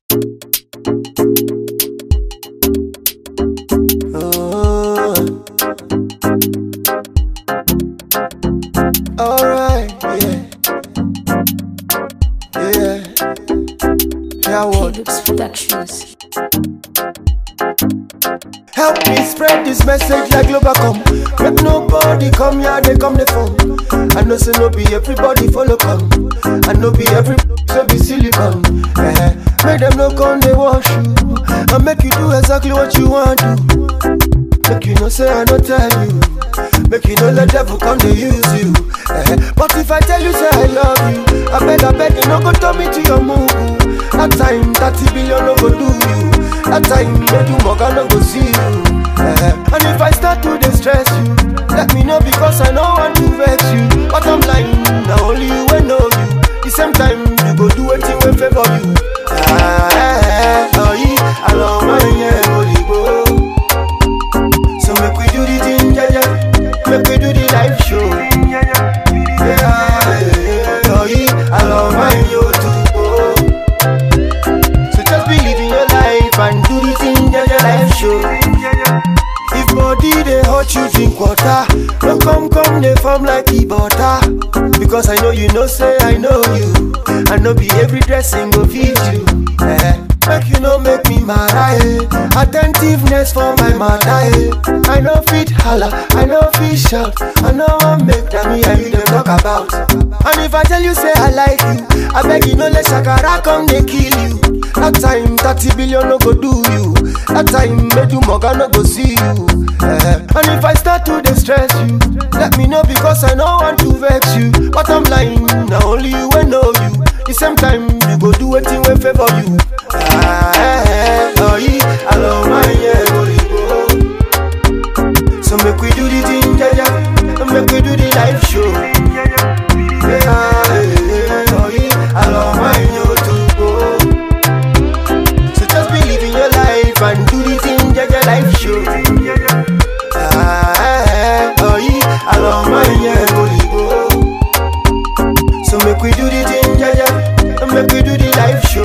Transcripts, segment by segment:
Oh, alright, yeah, yeah. Yeah, what? K-Lux Productions. Help me spread this message like Globacom. Make nobody come here, they come the phone. I know say no be everybody follow come. I know be everybody so be silicon. Make them no come they wash you. I make you do exactly what you want to. Make you no say I no tell you. Make you no let devil come to use you. But if I tell you say I love you, I beg you no go turn me to your move. That time 30 billion no go do you. That time make you moga no go see you. And if I start to distress you, let me know because I know want to vex you. But I'm lying, now only you will know you. The same time you go do anything will favor you. Oh yeah, I love my holy go. So make we do the thing, yeah, make we do the live show. Yeah, oh yeah, I love my YouTube. So just believe in your life and do the thing, yeah, live show. If body they hurt you, drink water. Don't come, they form like the butter. Because I know you know, say I know you. I know be every dressing go feed you. Make you know make me mad, attentiveness for my mother. I know fit holla, I know fit shout. I know I make them me and you them talk about. And if I tell you say I like you, I beg you no let Shakara come they kill you. That time 30 billion no go do you. That time make you moga no go see you. And if I start to distress you, let me know because I know want to vex you. But I'm lying, now only you will know you. The same time you go do anything will favor you. Oh yeah, I love my holy go. So make we do the thing, yeah, make we do the live show. Yeah, oh yeah, I love my YouTube go. So just believe in your life and do the thing, yeah, live show. Oh yeah, I love my holy go. So make we do the thing, yeah, make we do the live show.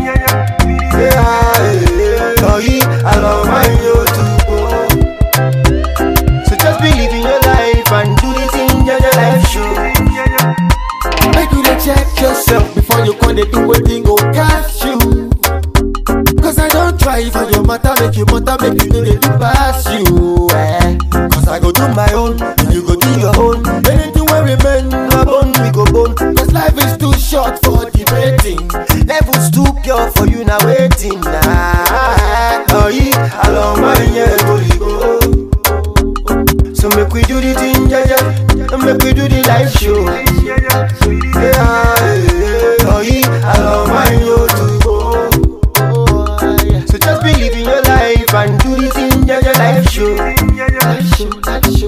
Oh yeah, I love my YouTube. So just believe in your life and do the thing, yeah, live show. Make you dey check yourself before you come dey do wetin go catch you. Cause I don't try for your matter, make you know they do pass you. Cause I go do my own, and you go do your own. Anything will remain, my bone we go bone. Cause life is too short for debating. Levels too pure for you now waiting. Oh yeah, I love my holy go. So make we do the thing, yeah, make we do the live show. Yeah, oh yeah, I love my YouTube go. So just believe in your life and do the thing, yeah, live show.